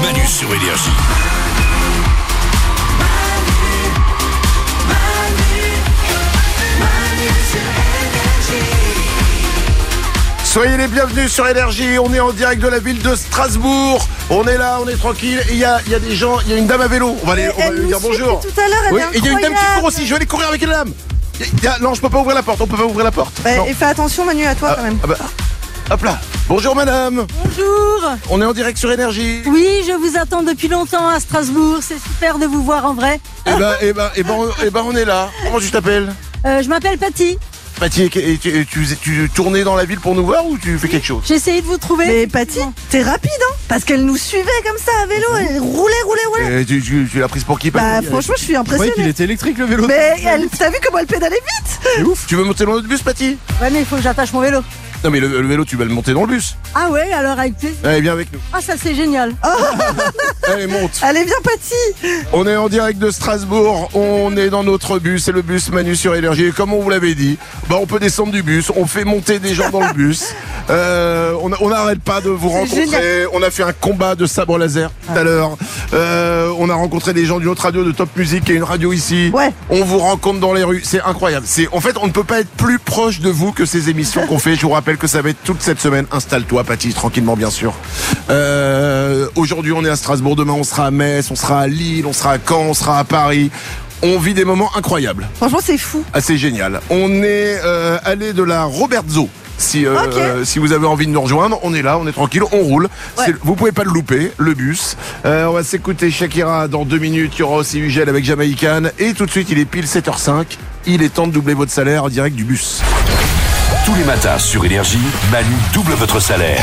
Manu sur Énergie. Soyez les bienvenus sur Énergie, on est en direct de la ville de Strasbourg. On est là, on est tranquille. Il y a des gens, il y a une dame à vélo. On va lui dire bonjour. Tout à l'heure, elle oui, est et il y a une dame qui court aussi, incroyable. je vais aller courir avec une dame. Non, je peux pas ouvrir la porte, on peut pas ouvrir la porte. Non. Et fais attention Manu, à toi quand même. Hop là. Bonjour madame. Bonjour. On est en direct sur Énergie. Oui, je vous attends depuis longtemps à Strasbourg. C'est super de vous voir en vrai. Eh ben, on est là. Comment tu t'appelles? Je m'appelle Patty. Patty, tu tournais dans la ville pour nous voir ou tu fais quelque chose? J'ai essayé de vous trouver. Mais Patty, t'es rapide hein, parce qu'elle nous suivait comme ça à vélo, elle roulait. Tu l'as prise pour qui, Patty? Franchement, je suis Je croyais qu'il impressionnée. était électrique le vélo. Mais t'as vu comment elle pédalait vite? C'est ouf. Tu veux monter dans notre bus, Patty? Ouais, mais il faut que j'attache mon vélo. Non mais le vélo, tu vas le monter dans le bus. Ah ouais, alors avec plaisir. Allez, viens avec nous. Ah, ça c'est génial. Allez, monte. Allez, viens Patty. On est en direct de Strasbourg, on est dans notre bus, c'est le bus Manu sur Énergie. Et comme on vous l'avait dit, on peut descendre du bus, on fait monter des gens dans le bus. On n'arrête pas de vous rencontrer. génial. On a fait un combat de sabre laser tout à l'heure. On a rencontré des gens d'une autre radio, de Top Music, qui est une radio ici. Ouais. On vous rencontre dans les rues, c'est incroyable. En fait, on ne peut pas être plus proche de vous que ces émissions qu'on fait. Je vous rappelle que ça va être toute cette semaine. Installe-toi, Patty, tranquillement, bien sûr. Aujourd'hui, on est à Strasbourg. Demain, on sera à Metz, on sera à Lille, on sera à Caen, on sera à Paris. On vit des moments incroyables. Franchement, c'est fou. Ah, c'est génial. On est allé de la Robertzo. Si vous avez envie de nous rejoindre, on est là, on est tranquille, on roule. Ouais. Vous pouvez pas le louper, le bus. On va s'écouter Shakira dans 2 minutes. Il y aura aussi Ugel avec Jamaican. Et tout de suite, il est pile 7h05. Il est temps de doubler votre salaire en direct du bus. Tous les matins sur Énergie, Manu double votre salaire.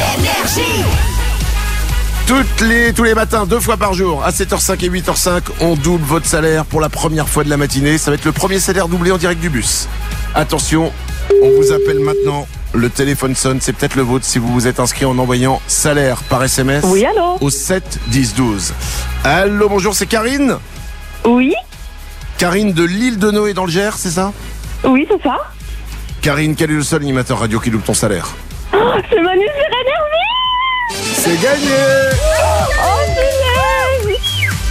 Tous les matins, 2 fois par jour, à 7h05 et 8h05, on double votre salaire pour la première fois de la matinée. Ça va être le premier salaire doublé en direct du bus. Attention, on vous appelle maintenant. Le téléphone sonne, c'est peut-être le vôtre si vous vous êtes inscrit en envoyant salaire par SMS. Oui, allô? Au 7 10 12. Allô, bonjour, c'est Karine? Oui, Karine de l'île de Noé dans le Gers, c'est ça? oui, c'est ça. Karine, quel est le seul animateur radio qui double ton salaire? Oh, c'est Manu sur Énergie. C'est gagné! Oh, punaise.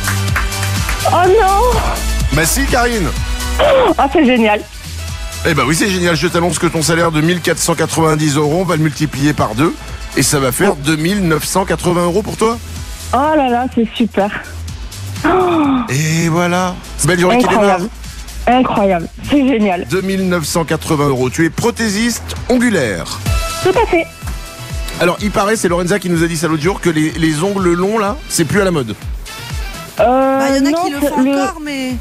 Oh non. Bah si, Karine! Oh, c'est génial. Eh ben oui, c'est génial. Je t'annonce que ton salaire de 1490 €, on va le multiplier par 2 et ça va faire 2980 € pour toi. Oh là là, c'est super. Oh, Et voilà. Belle journée qui démarre. incroyable. Incroyable, c'est génial. 2980 €. Tu es prothésiste ongulaire. Tout à fait. Alors, il paraît, c'est Lorenza qui nous a dit ça l'autre jour, que les ongles longs, là, c'est plus à la mode. Il y en a non, qui le font encore, mais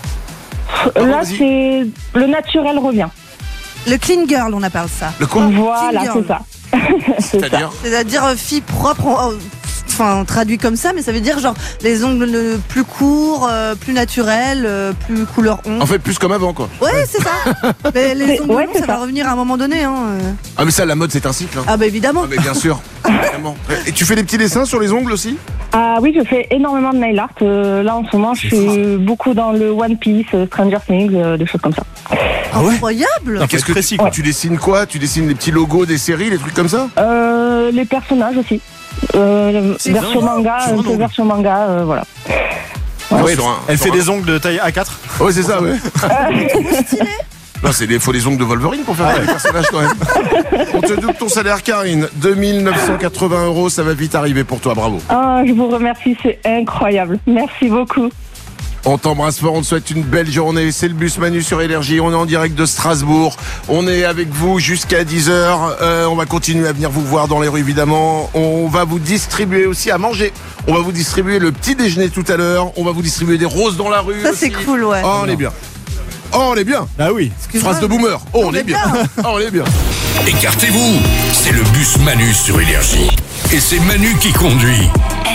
Là, vas-y. c'est le naturel revient. le clean girl, on appelle ça. Le quoi? Voilà, Clean girl. c'est ça. C'est ça. C'est-à-dire? C'est-à-dire fille propre, enfin traduit comme ça, mais ça veut dire genre les ongles plus courts, plus naturels, plus couleur ongle. En fait, plus comme avant, quoi. Ouais, c'est ça. Mais les ongles Ouais, longs, c'est ça ça. va revenir à un moment donné. Hein. Ah, mais ça, la mode, c'est un cycle. Hein. Ah bah évidemment. Ah, mais bien sûr. Vraiment. Et tu fais des petits dessins sur les ongles aussi? Ah oui, je fais énormément de nail art. Là, en ce moment, je suis beaucoup dans le One Piece, Stranger Things, des choses comme ça. Ah ouais? Incroyable. Qu'est-ce que précis, tu dessines quoi? Tu dessines des petits logos des séries, des trucs comme ça? Les personnages aussi. C'est Version vraiment manga, sur un un peu ongle. version manga, voilà. Ouais, Elle fait des ongles de taille A4. Ouais, c'est ça, ouais. Non, faut des ongles de Wolverine pour faire des personnages quand même. On te double ton salaire, Karine. 2980 €, ça va vite arriver pour toi, bravo. Ah, je vous remercie, c'est incroyable. Merci beaucoup. On t'embrasse fort, on te souhaite une belle journée. C'est le bus Manu sur Énergie, on est en direct de Strasbourg. On est avec vous jusqu'à 10h. On va continuer à venir vous voir dans les rues, évidemment. On va vous distribuer aussi à manger. On va vous distribuer le petit déjeuner tout à l'heure. On va vous distribuer des roses dans la rue. Ça, c'est aussi. cool, ouais. Oh, on est bien. Oh, on est bien. Ah oui. Phrase de boomer. Oh, on est bien. Oh, on est bien. Écartez-vous, c'est le bus Manu sur Énergie. Et c'est Manu qui conduit.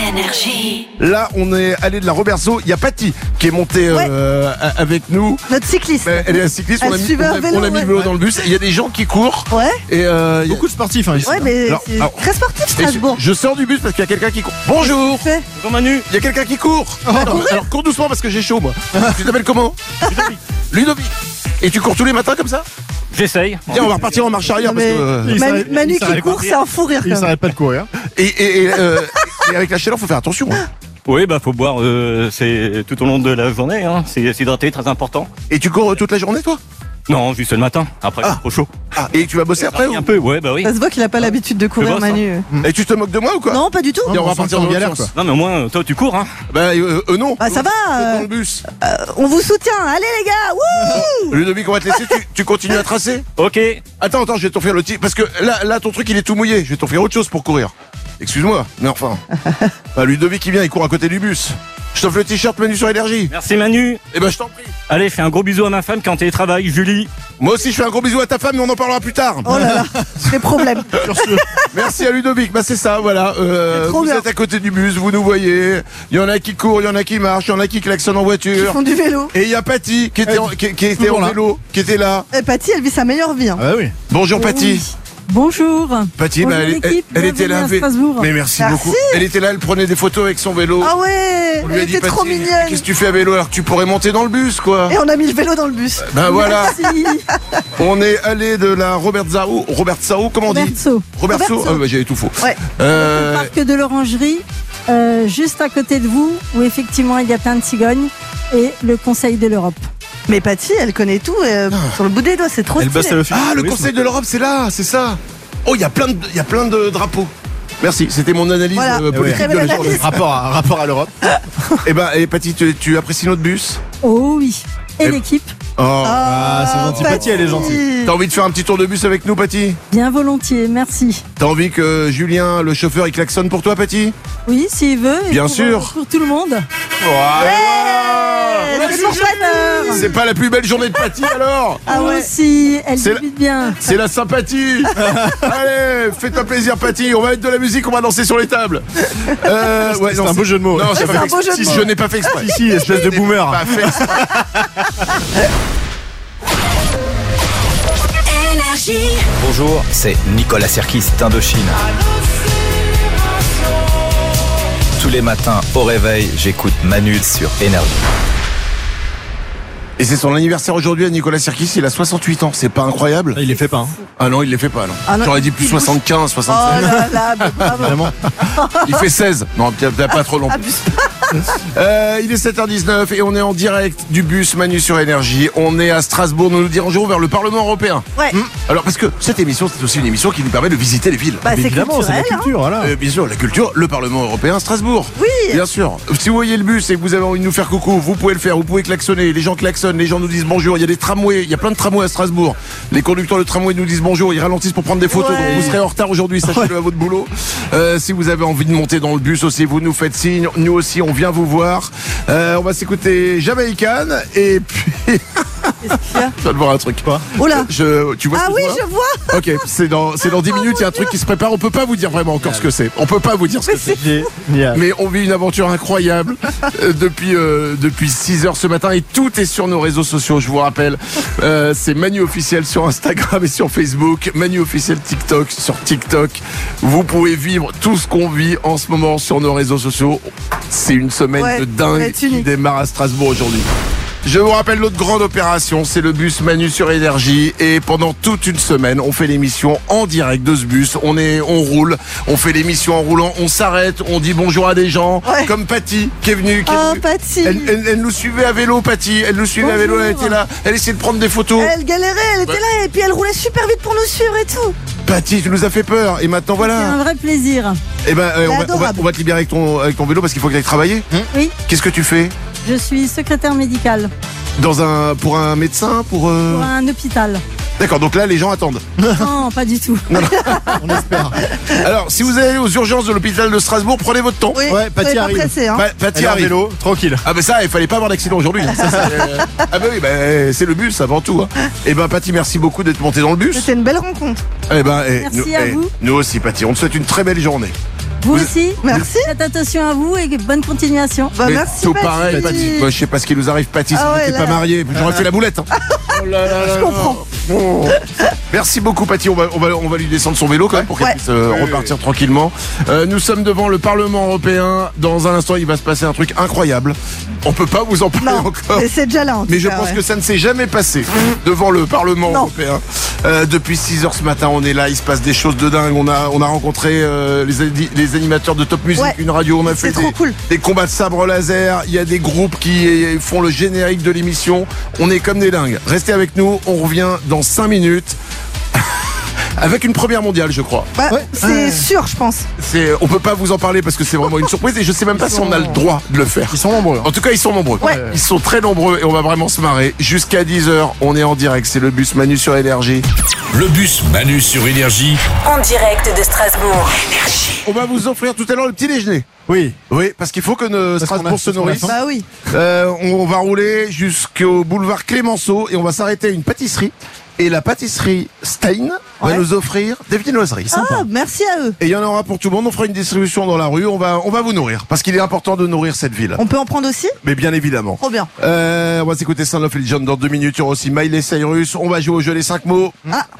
Là, on est allé de la Robertso. Il y a Patty qui est montée avec nous. Notre cycliste. Mais elle est un cycliste. Elle suivait un vélo, on a mis le ouais. vélo dans le bus. Il y a des gens qui courent. Ouais. Et il y a- Beaucoup de sportifs ici. Ouais, mais Alors, c'est alors, très sportif et Strasbourg. je sors du bus parce qu'il y a quelqu'un qui court. Bonjour. Fait. Bonjour Manu. Il y a quelqu'un qui court. Alors cours doucement parce que j'ai chaud moi. Tu t'appelles comment? Ludovic. Et tu cours tous les matins comme ça? J'essaye. Tiens, on va repartir en marche arrière parce Mais- que Il s'arrête- Manu il qui s'arrête court, pas. c'est un fou rire. Il quand même. s'arrête pas de courir. et avec la chaleur, faut faire attention. Hein. Oui, bah faut boire, c'est tout au long de la journée, hein. C'est s'hydrater, très important. Et tu cours toute la journée, toi? Non, juste le matin, après c'est trop chaud. Ah, et tu vas bosser après ou? Un peu, ouais, bah oui. Ça se voit qu'il a pas l'habitude de courir, vois ça. Manu. Et tu te moques de moi ou quoi? Non, pas du tout. Et on va partir en galère, quoi. Non mais au moins, toi tu cours, hein. Bah, non. Bah, ça va. Dans le bus. On vous soutient. Allez, les gars. Wouh! Ludovic, on va te laisser. Tu continues à tracer? Ok. Attends, je vais t'offrir le petit. Parce que là, ton truc, il est tout mouillé. Je vais t'offrir autre chose pour courir. Excuse-moi, mais enfin. Bah, Ludovic, il vient, il court à côté du bus. Je t'offre le t-shirt Manu sur Énergie. Merci Manu. Eh ben, je t'en prie. Allez, fais un gros bisou à ma femme qui est en télétravail, Julie. Moi aussi, je fais un gros bisou à ta femme, mais on en parlera plus tard. Oh là là, des problèmes. Merci à Ludovic. Bah, c'est ça, voilà. trop Vous bien. êtes à côté du bus, vous nous voyez. Il y en a qui courent, il y en a qui marchent, il y en a qui klaxonnent en Ils voiture. font du vélo. Et il y a Patty qui était, qui était en vélo, qui était là. Et Patty, elle vit sa meilleure vie. Hein. Ah oui. Bonjour Patty. Oui. Bonjour. Patty, Bonjour, l'équipe. elle était Bienvenue là. à Strasbourg. Mais merci Merci. beaucoup. Elle était là, elle prenait des photos avec son vélo. Ah ouais, On lui a elle dit, était trop Patty, mignonne. qu'est-ce que tu fais à vélo alors que tu pourrais monter dans le bus, quoi? Et on a mis le vélo dans le bus. Ben voilà, Merci. on est allé de la Robertsau, comment on dit? Robertso. Robertsau. Ah, bah, j'avais tout faux. Ouais. Euh, Parc de l'Orangerie, juste à côté de vous, où effectivement il y a plein de cigognes, et le Conseil de l'Europe. Mais Patty, elle connaît tout sur le bout des doigts, c'est trop Elle bosse à stylé. l'office. Ah, le Conseil de l'Europe, c'est là, c'est ça. Oh, il y a plein de drapeaux. Merci, c'était mon analyse Voilà. politique Très de belle la journée. analyse. Rapport à l'Europe. Et Patty, tu apprécies notre bus? Oh oui. Et Et- l'équipe, Oh. Ah, c'est gentil. Patty, elle est gentille. T'as envie de faire un petit tour de bus avec nous, Patty? bien volontiers, merci. T'as envie que Julien, le chauffeur, il klaxonne pour toi, Patty? Oui, s'il veut. et Bien pour, sûr. Pour tout le monde. C'est pour Patty. C'est pas la plus belle journée de Patty alors? Ah Moi ouais. aussi, elle C'est débute bien. C'est la sympathie. Allez, fais-toi plaisir, Patty. On va mettre de la musique, on va danser sur les tables. Ouais, C'est un beau jeu de mots. Non, j'ai c'est pas un fait beau exprès. jeu de mots. Je n'ai pas fait exprès. Si, espèce de boomer. Pas fait exprès. Bonjour, c'est Nicolas Serkis d'Indochine. Tous les matins au réveil, j'écoute Manu sur Énergie. Et c'est son anniversaire aujourd'hui à Nicolas Serkis, il a 68 ans, c'est pas incroyable? Il les fait pas. Hein. Ah non, il les fait pas, non. Ah non, J'aurais dit plus il bouge. 75, Oh 76. là là, mais bravo. Vraiment. Il fait 16. Non, peut-être pas trop long. Abuse pas. Il est 7h19 et on est en direct du bus Manu sur Énergie. On est à Strasbourg, nous nous dirigeons vers le Parlement européen. Ouais. Alors parce que cette émission, c'est aussi une émission qui nous permet de visiter les villes. Bah, c'est Évidemment, c'est de la culturel. Hein. culture, voilà. Bien sûr, la culture, le Parlement européen, Strasbourg. Oui. Bien sûr. Si vous voyez le bus et que vous avez envie de nous faire coucou, vous pouvez le faire, vous pouvez klaxonner. Les gens klaxonnent, les gens nous disent bonjour. Il y a des tramways, il y a plein de tramways à Strasbourg. Les conducteurs de tramway nous disent bonjour, ils ralentissent pour prendre des photos. Ouais. Donc vous serez en retard aujourd'hui, sachez-le à votre boulot. Si vous avez envie de monter dans le bus aussi, vous nous faites signe. Nous aussi, on vient vous voir. On va s'écouter Jamaïcan et puis. Qu'est-ce qu'il y a? Je viens de voir un truc. Quoi? Oh là. Tu vois ce Ah que oui, je vois? je vois. Ok, c'est dans 10 minutes, il y a un truc qui se prépare. On peut pas vous dire vraiment encore ce que c'est. On peut pas vous dire ce que c'est. Génial. Mais on vit une aventure incroyable depuis 6 heures ce matin et tout est sur nos réseaux sociaux, je vous rappelle. C'est Manu officiel sur Instagram et sur Facebook, Manu officiel TikTok sur TikTok. Vous pouvez vivre tout ce qu'on vit en ce moment sur nos réseaux sociaux. C'est une semaine Ouais, de ça va dingue être qui unique. démarre à Strasbourg aujourd'hui. Je vous rappelle notre grande opération, c'est le bus Manu sur Énergie et pendant toute une semaine, on fait l'émission en direct de ce bus. On roule, on fait l'émission en roulant, on s'arrête, on dit bonjour à des gens, Ouais. comme Patty qui est venue. Oh, Patty. Elle nous suivait à vélo, Patty. Elle nous suivait à vélo, elle était là. Elle essayait de prendre des photos. Elle galérait, elle était là et puis elle roulait super vite pour nous suivre et tout. Patty, tu nous as fait peur et maintenant C'est voilà. un vrai plaisir. Eh ben, adorable. on va te libérer avec ton vélo parce qu'il faut que tu ailles travailler. Oui, Qu'est-ce que tu fais je suis secrétaire médicale pour un médecin pour un hôpital. D'accord, donc là les gens attendent. Non, pas du tout. On espère. Alors, si vous allez aux urgences de l'hôpital de Strasbourg, prenez votre temps. Oui, Ouais, Patty soyez pas arrive. pressés, hein. Patty Elle est en arrive. vélo, tranquille. Ah ben ça, il fallait pas avoir d'accident aujourd'hui. Ça, ah ben oui, c'est le bus avant tout. Hein. Eh ben Patty, merci beaucoup d'être montée dans le bus. C'était une belle rencontre. Eh ben, Merci à vous. Nous aussi, Patty, on te souhaite une très belle journée. Vous aussi. Merci. Faites attention à vous et bonne continuation. Bah, Mais merci, tout Patty. pareil, Patty. Moi, je sais pas ce qui nous arrive, Patty, si Ah vous ouais, n'étiez là. pas marié. J'aurais fait la boulette. Hein. Oh là là là Je là. comprends. Merci beaucoup Paty, on va lui descendre son vélo quand même pour qu'elle puisse repartir tranquillement. Nous sommes devant le Parlement européen. Dans un instant, il va se passer un truc incroyable. On peut pas vous en parler encore. Mais c'est déjà là. En tout Mais je cas, pense que ça ne s'est jamais passé devant le Parlement européen. Depuis 6h ce matin, on est là, il se passe des choses de dingue. On a rencontré les animateurs de Top Music, une radio. On a fait des combats de sabre laser. Il y a des groupes qui font le générique de l'émission. On est comme des dingues. Restez avec nous, on revient dans 5 minutes. Avec une première mondiale, je crois. C'est sûr, je pense. On peut pas vous en parler parce que c'est vraiment une surprise et je sais même pas si on a le droit de le faire. Ils sont nombreux. En tout cas, ils sont nombreux. Ils sont très nombreux et on va vraiment se marrer. Jusqu'à 10h, on est en direct. C'est le bus Manu sur Énergie. Le bus Manu sur Énergie. En direct de Strasbourg. On va vous offrir tout à l'heure le petit déjeuner. Oui, parce qu'il faut que Strasbourg se nourrisse. Bah oui. On va rouler jusqu'au boulevard Clémenceau et on va s'arrêter à une pâtisserie. Et la pâtisserie Stein va nous offrir des viennoiseries. Sympa. Ah, merci à eux. Et il y en aura pour tout le monde. On fera une distribution dans la rue. On va vous nourrir. Parce qu'il est important de nourrir cette ville. On peut en prendre aussi? Mais bien évidemment. Trop bien. On va s'écouter Sound of Legend dans 2 minutes. Il y aura aussi Miley Cyrus. On va jouer au jeu les 5 mots.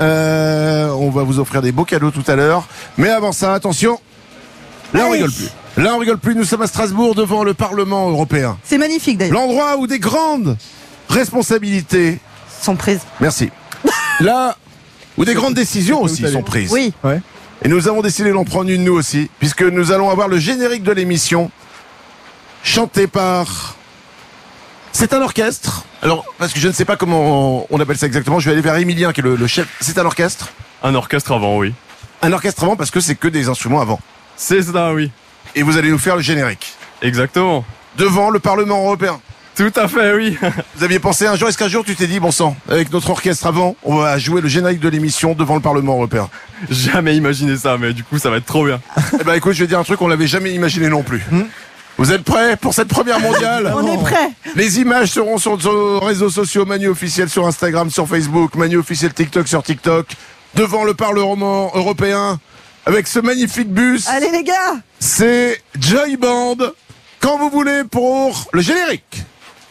On va vous offrir des beaux cadeaux tout à l'heure. Mais avant ça, attention. Là, on rigole plus. Là, on rigole plus. Nous sommes à Strasbourg devant le Parlement européen. C'est magnifique d'ailleurs. L'endroit où des grandes responsabilités sont prises. Merci. Là où des grandes décisions aussi sont prises. Oui. Et nous avons décidé d'en prendre une nous aussi, puisque nous allons avoir le générique de l'émission chanté par... C'est un orchestre. Alors, parce que je ne sais pas comment on appelle ça exactement, je vais aller vers Emilien qui est le chef. C'est un orchestre? Un orchestre avant, oui. Un orchestre avant parce que c'est que des instruments avant. C'est ça, oui. Et vous allez nous faire le générique. Exactement. Devant le Parlement européen. Tout à fait, oui. Vous aviez pensé un jour, est-ce qu'un jour tu t'es dit, bon sang, avec notre orchestre avant, on va jouer le générique de l'émission devant le Parlement européen? Jamais imaginé ça, mais du coup, ça va être trop bien. Eh ben écoute, je vais dire un truc, on l'avait jamais imaginé non plus. Vous êtes prêts pour cette première mondiale? On est prêts. Les images seront sur nos réseaux sociaux, Manu officiel sur Instagram, sur Facebook, Manu officiel TikTok sur TikTok, devant le Parlement européen, avec ce magnifique bus. Allez les gars, c'est Joy Band, quand vous voulez pour le générique.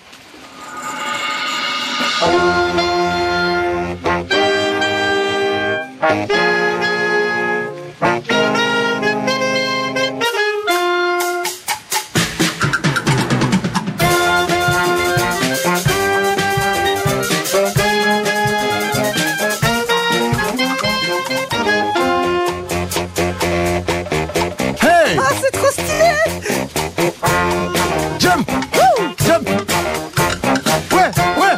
Hey! ah c'est trop stylé. Jump! Jump! Ouais!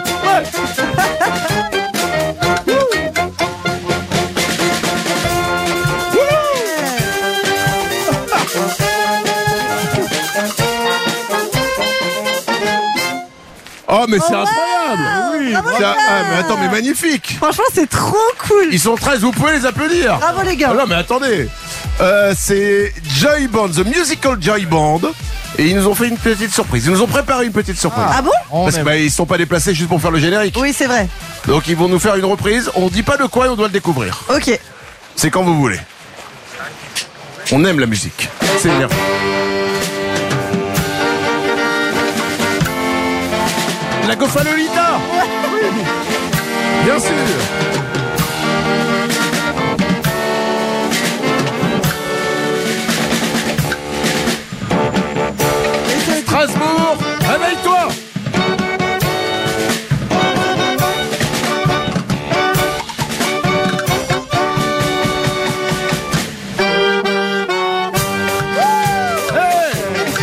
Oh mais c'est incroyable! Oui, bravo, Mais attends, mais magnifique! Franchement c'est trop cool. Ils sont 13, vous pouvez les applaudir! Bravo les gars. Ah non mais attendez, c'est Joy Band, The Musical Joy Band, et ils nous ont fait une petite surprise. Ils nous ont préparé une petite surprise. Ah bon? Parce que ils sont pas déplacés juste pour faire le générique. Oui c'est vrai. Donc ils vont nous faire une reprise. On dit pas de quoi et on doit le découvrir. Ok. C'est quand vous voulez. On aime la musique. C'est énervant. La Gofalolita. Bien sûr. Strasbourg, réveille-toi. Hey.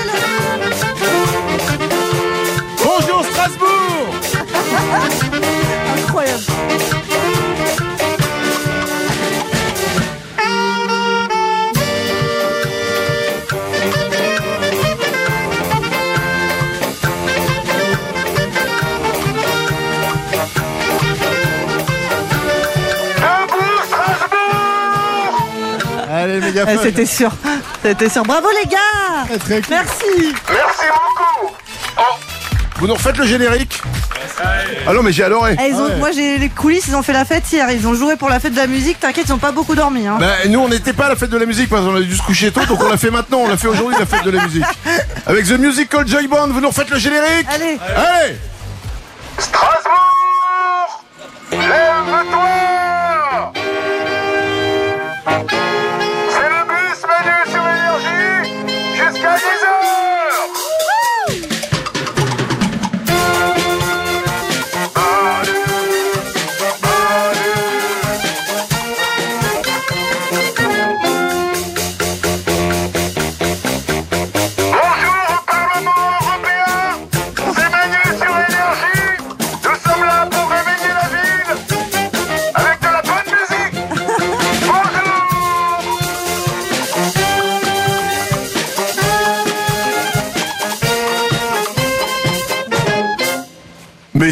Bonjour Strasbourg. Incroyable. Allez, méga fun. C'était sûr. C'était sûr. Bravo les gars. Très cool. Merci. Merci beaucoup. Oh, vous nous refaites le générique? Ah non mais j'ai adoré. Moi j'ai les coulisses, ils ont fait la fête hier. Ils ont joué pour la fête de la musique. T'inquiète, ils ont pas beaucoup dormi. Hein. Bah, nous on n'était pas à la fête de la musique parce qu'on a dû se coucher tôt, donc on l'a fait maintenant, on l'a fait aujourd'hui la fête de la musique. Avec The Musical Joy Band, vous nous refaites le générique? Allez. Allez. Strasbourg, lève-toi.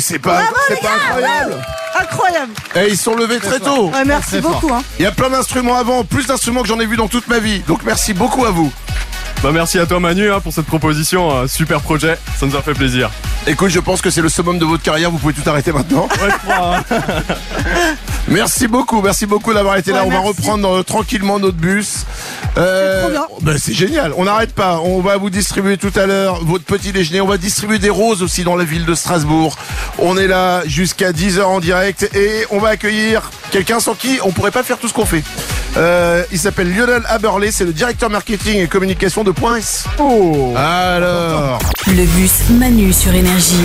c'est pas incroyable. Incroyable. Et ils sont levés très tôt. Ouais, merci beaucoup. Hein. Il y a plein d'instruments avant, plus d'instruments que j'en ai vu dans toute ma vie. Donc merci beaucoup à vous. Bah merci à toi Manu pour cette proposition, super projet, ça nous a fait plaisir. Écoute, je pense que c'est le summum de votre carrière, vous pouvez tout arrêter maintenant. Ouais, je crois, hein. Merci beaucoup d'avoir été là. Ouais, On va merci. reprendre tranquillement notre bus. trop bien. C'est génial, on n'arrête pas. On va vous distribuer tout à l'heure votre petit déjeuner. On va distribuer des roses aussi dans la ville de Strasbourg. On est là jusqu'à 10h en direct et on va accueillir quelqu'un sans qui on pourrait pas faire tout ce qu'on fait. Il s'appelle Lionel Haberlé, c'est le directeur marketing et communication de Point S. Oh. Alors, Le bus Manu sur Énergie.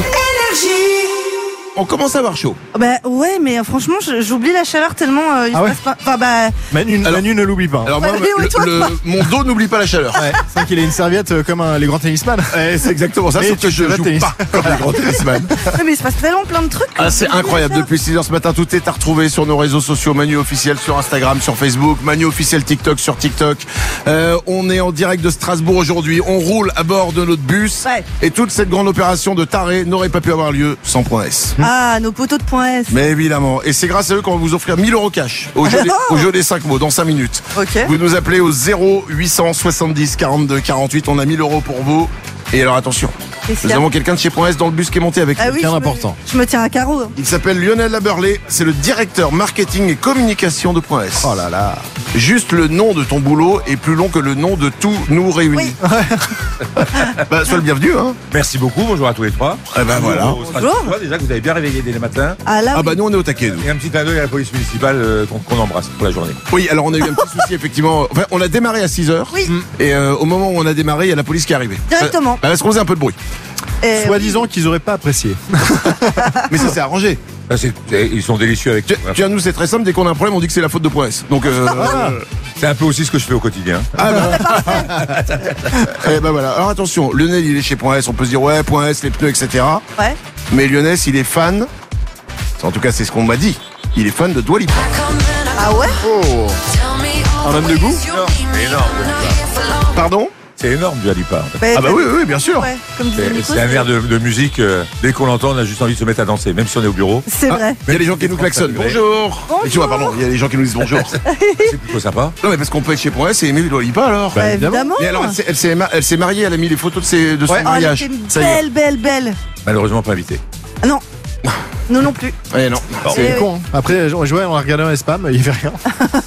on commence à avoir chaud. Bah ouais, mais franchement, j'oublie la chaleur tellement il se ouais passe pas. Enfin bah. Manu ne l'oublie pas. Alors moi, Bah, Léo, et toi, mon dos n'oublie pas la chaleur. Ouais, c'est vrai qu'il a une serviette comme les grands tennisman. C'est exactement ça, Et sauf que tu je fais pas de joue tennis. pas comme les grands tennisman. Ouais, mais il se passe tellement plein de trucs. Ah, c'est incroyable. Depuis 6h ce matin, tout est à retrouver sur nos réseaux sociaux. Manu officiel sur Instagram, sur Facebook. Manu officiel TikTok sur TikTok. On est en direct de Strasbourg aujourd'hui. On roule à bord de notre bus. Ouais. Et toute cette grande opération de taré n'aurait pas pu avoir lieu sans Point S. Ah, nos poteaux de Point S. Mais évidemment. Et c'est grâce à eux qu'on va vous offrir 1000 € cash au jeu des 5 mots dans 5 minutes. Ok. Vous nous appelez au 0870 42 48. On a 1000 € pour vous. Et alors attention. Qu'est-ce qu'il Nous y a avons quelqu'un de chez Point S dans le bus qui est monté avec nous. Ah oui, Bien je me- important. Je me tiens à carreau. Hein. Il s'appelle Lionel Haberlé, c'est le directeur marketing et communication de Point S. Oh là là. Juste le nom de ton boulot est plus long que le nom de tous nous réunis. Bah, sois le bienvenu, hein. Merci beaucoup, bonjour à tous les trois. Eh ben voilà. Bonjour. Déjà que vous avez bien réveillé dès le matin. Ah là, Ah oui. bah nous on est au taquet, nous. Et un petit clin d'œil à la police municipale qu'on embrasse pour la journée. Oui, alors on a eu un petit souci effectivement. Enfin, on a démarré à 6h. Oui. Et au moment où on a démarré, il y a la police qui est arrivée. Directement. Parce qu'on faisait un peu de bruit. Et- Soi-disant qu'ils auraient pas apprécié. Mais ça s'est arrangé. Là, ils sont délicieux avec Tu tout. vois, nous c'est très simple, dès qu'on a un problème, on dit que c'est la faute de Point S. Donc C'est un peu aussi ce que je fais au quotidien. eh ben voilà. Alors attention, Lionel il est chez Point S, on peut se dire ouais, Point S, les pneus, etc. Ouais. Mais Lionel, il est fan. En tout cas, c'est ce qu'on m'a dit. Il est fan de Dua Lipa. Ah ouais. Oh. Un homme de goût. C'est énorme. Pardon? C'est énorme du Alipa. En fait. Bah, Ah bah oui, bien sûr. Ouais, comme disait Nico, C'est un air de musique. Dès qu'on l'entend, on a juste envie de se mettre à danser, même si on est au bureau. C'est vrai. Il y a des gens qui nous klaxonnent. Bonjour. Et tu vois, pardon, il y a des gens qui nous disent bonjour. C'est plutôt sympa. Non mais parce qu'on peut être chez Point S et aimer Dua Lipa alors. Bah, évidemment. Et alors elle s'est mariée, elle a mis les photos de son Oh, elle mariage. était Ça y est. belle. Malheureusement pas invité. Ah non. Non plus. Ouais, non. C'est con. Hein. Après, on jouait, on regardait un spam, il fait rien.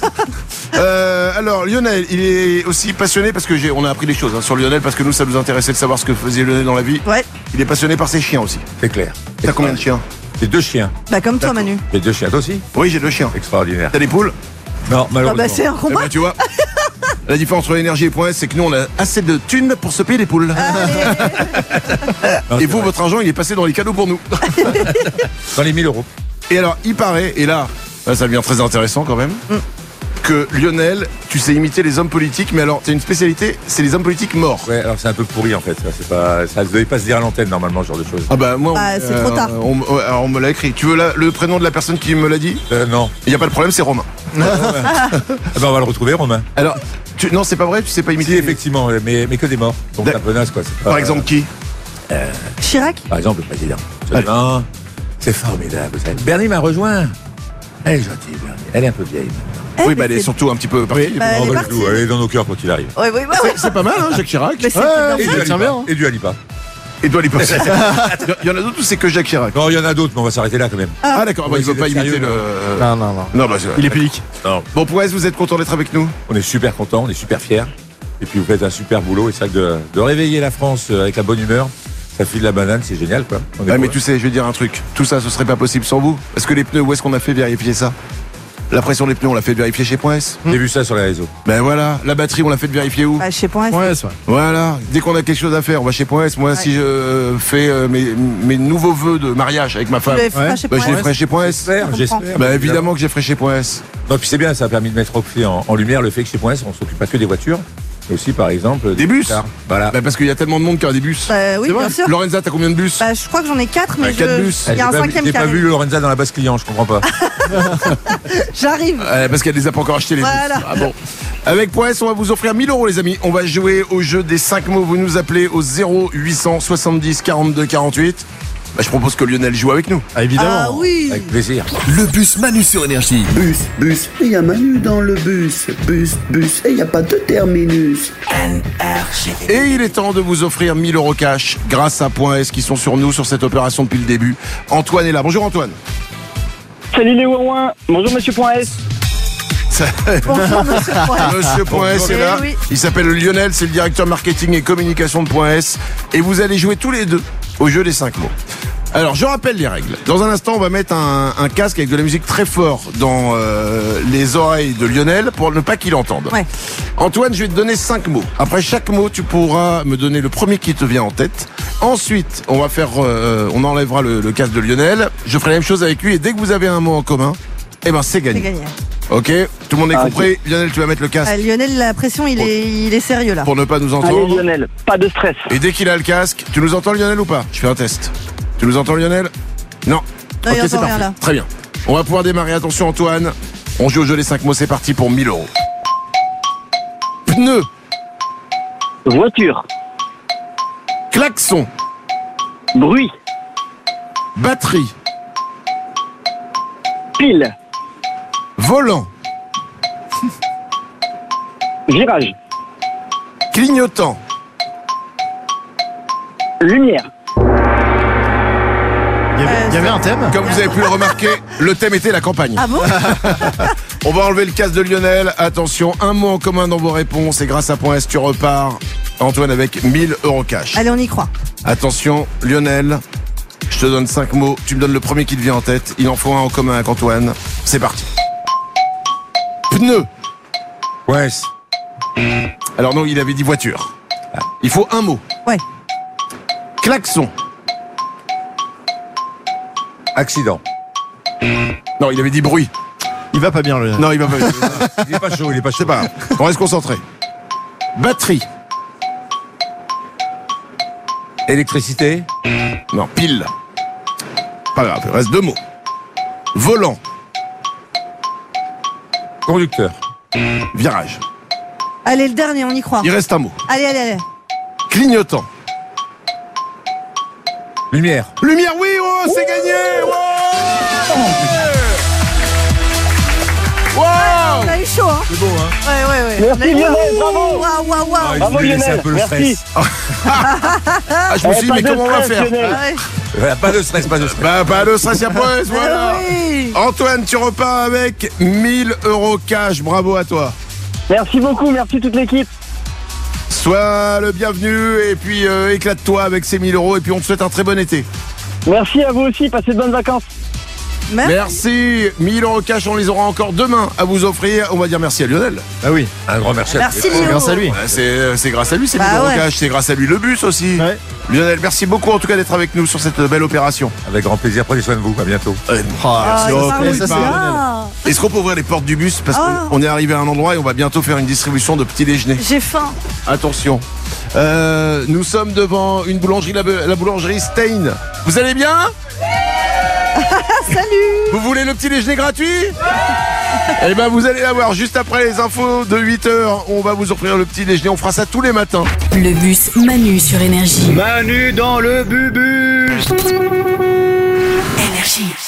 Alors Lionel, il est aussi passionné parce que on a appris des choses sur Lionel parce que nous ça nous intéressait de savoir ce que faisait Lionel dans la vie. Ouais. Il est passionné par ses chiens aussi. C'est clair. T'as combien de chiens? J'ai 2 chiens. Bah comme toi Manu. J'ai 2 chiens, toi aussi? Oui, j'ai 2 chiens. Extraordinaire. T'as des poules? Non, Ah malheureusement. bah c'est un Eh combat. ben, tu vois. La différence entre l'énergie et Point S, c'est que nous on a assez de thunes pour se payer des poules. Non, Et c'est vous, vrai. votre argent, il est passé dans les cadeaux pour nous. Dans les 1000 €. Et alors, il paraît, et là ça devient très intéressant quand même, que Lionel, tu sais imiter les hommes politiques, mais alors, t'as une spécialité, c'est les hommes politiques morts. Ouais, alors c'est un peu pourri en fait. Ça ne devait pas se dire à l'antenne normalement, ce genre de choses. Ah bah moi, Bah, c'est trop tard. alors, on me l'a écrit. Tu veux le prénom de la personne qui me l'a dit? Non. Il n'y a pas de problème, c'est Romain. Ah ben, on va le retrouver, Romain. Alors, non, c'est pas vrai, tu sais pas Si, imiter. effectivement, mais que des morts. Donc D'ac- c'est un peu naze, quoi. C'est pas- Par exemple, qui? Chirac. Par exemple, le président. Absolument. C'est formidable. Vous savez. Bernie m'a rejoint. Elle est gentille, Bernie. Elle est un peu vieille. Oui, bah elle est surtout un petit peu partie. Bah, elle Oh, est bah, partie. du tout. Elle est dans nos cœurs quand il arrive. Ouais. C'est pas mal, hein, Jacques Chirac. Mais c'est Ouais, bien Et fait. du tiens Alipa. bien, hein. Et du Alipa. Et Dua Lipa. Il y en a d'autres ou c'est que Jacques Chirac? Non, il y en a d'autres, mais on va s'arrêter là quand même. Ah d'accord, bah, il Ouais, veut c'est pas imiter sérieux, le... Non. Non, bah, Il est public. Non. Bon, pour S, vous êtes content d'être avec nous? On est super contents, on est super fiers. Et puis vous faites un super boulot. Et c'est vrai que de réveiller la France avec la bonne humeur, ça file la banane, c'est génial quoi. On est Ah, mais quoi tu sais, je vais dire un truc. Tout ça, ce serait pas possible sans vous. Parce que les pneus, où est-ce qu'on a fait vérifier ça? La pression des pneus, on l'a fait vérifier chez Point S. J'ai vu ça sur les réseaux. Ben voilà. La batterie, on l'a fait vérifier où? Bah, je sais pas. Ouais, c'est vrai. Voilà. Dès qu'on a quelque chose à faire, on va chez Point S. Moi, si je fais mes nouveaux vœux de mariage avec ma femme, Je Ouais. sais bah, pas. je les ferai chez Point S. J'espère, comprends. j'espère. Bah évidemment que j'ai ferai chez Point S. Non, puis c'est bien, ça a permis de mettre en lumière le fait que chez Point S, on s'occupe pas que des voitures, mais aussi par exemple Des bus. cars. Voilà. Bah, parce qu'il y a tellement de monde qui a des bus. Bah, oui, C'est vrai. bien sûr. Lorenza, t'as combien de bus? Bah, je crois que j'en ai 4, mais Ah, 4 bus. il y a un J'ai pas vu- 5e J'ai qui pas vu arrive. le Lorenza dans la base client, je comprends pas. J'arrive. Parce qu'elle les a pas encore achetés les Voilà. bus. Ah bon. Avec Point S, on va vous offrir 1000 € les amis. On va jouer au jeu des 5 mots. Vous nous appelez au 0870 42 48. Bah, je propose que Lionel joue avec nous. Ah, évidemment. Ah oui. Avec plaisir. Le bus Manu sur Énergie. Bus, il y a Manu dans le bus. Bus, et il n'y a pas de terminus. Et il est temps de vous offrir 1000 € cash grâce à Point S qui sont sur nous sur cette opération depuis le début. Antoine est là. Bonjour Antoine. Salut les ouin. Bonjour Monsieur Point S. Bonjour, monsieur Point. Monsieur Point S est là. Eh oui. Il s'appelle Lionel, c'est le directeur marketing et communication de Point S. Et vous allez jouer tous les deux au jeu des 5 mots. Alors, je rappelle les règles. Dans un instant, on va mettre un casque avec de la musique très fort dans les oreilles de Lionel pour ne pas qu'il entende. Ouais. Antoine, je vais te donner 5 mots. Après chaque mot, tu pourras me donner le premier qui te vient en tête. Ensuite, on enlèvera le casque de Lionel. Je ferai la même chose avec lui et dès que vous avez un mot en commun, eh ben c'est gagné. C'est gagné. Ok, tout le monde est compris. Lionel, tu vas mettre le casque Ah, Lionel, la pression, il est sérieux là. pour ne pas nous Allez entendre. Lionel, pas de stress. Et dès qu'il a le casque, tu nous entends Lionel ou pas? Je fais un test. Tu nous entends Lionel? Non. Non, il Ok, c'est entend rien, parfait. là. Très bien. On va pouvoir démarrer. Attention Antoine. On joue au jeu des 5 mots, c'est parti pour 1000 €. Pneu, Voiture, klaxon, bruit, batterie, pile, volant, virage, clignotant, lumière. Il y avait un thème. Comme vous avez pu le remarquer, le thème était la campagne. Ah bon? On va enlever le casque de Lionel. Attention, un mot en commun dans vos réponses et grâce à Point S, tu repars, Antoine, avec 1000 € cash. Allez, on y croit. Attention, Lionel, je te donne 5 mots. Tu me donnes le premier qui te vient en tête. Il en faut un en commun avec Antoine. C'est parti. Pneu. Ouais. Alors non, il avait dit voiture. Il faut un mot. Ouais. Klaxon. Accident. Non, il avait dit bruit. Il va pas bien, le. Non, il va pas. Il est pas chaud, il est pas chaud. C'est pas grave. On reste concentré. Batterie. Électricité. Non, pile. Pas grave, il reste 2 mots. Volant. Conducteur. Virage. Allez, le dernier, on y croit. Il reste un mot. Allez. Clignotant. Lumière. Lumière, oui, oh, c'est gagné. Wow. On a eu chaud, hein. C'est beau, hein. Ouais. Merci Lionel, bravo. Waouh. Bravo il laisse Lionel, un peu le merci. stress. Ah, je me suis dit, mais comment on va faire? Ah Pas de stress, pas de stress. Bah, pas de stress, y'a pas, voilà. oui. Antoine, tu repars avec 1000 € cash. Bravo à toi. Merci beaucoup, merci toute l'équipe. Sois le bienvenu et puis éclate-toi avec ces 1000 € et puis on te souhaite un très bon été. Merci à vous aussi, passez de bonnes vacances. Merci. 1000 € cash, on les aura encore demain à vous offrir. On va dire merci à Lionel. Ah oui. Un grand merci. Merci, C'est grâce à lui. Ouais, c'est grâce à lui ces Bah 1000 € ouais. cash. C'est grâce à lui le bus aussi. Ouais. Lionel, merci beaucoup en tout cas d'être avec nous sur cette belle opération. Avec grand plaisir, prenez soin de vous, à bientôt. Ah, merci. ça, oui, ça, c'est Ah, Est-ce qu'on peut ouvrir les portes du bus parce Ah. qu'on est arrivé à un endroit et on va bientôt faire une distribution de petits déjeuners. j'ai faim. Attention. Nous sommes devant une boulangerie, la boulangerie Stein. Vous allez bien? Salut. Vous voulez le petit déjeuner gratuit? Eh ben vous allez l'avoir juste après les infos de 8h. On va vous offrir le petit déjeuner. On fera ça tous les matins. Le bus Manu sur Énergie. Manu dans le bubus. Énergie.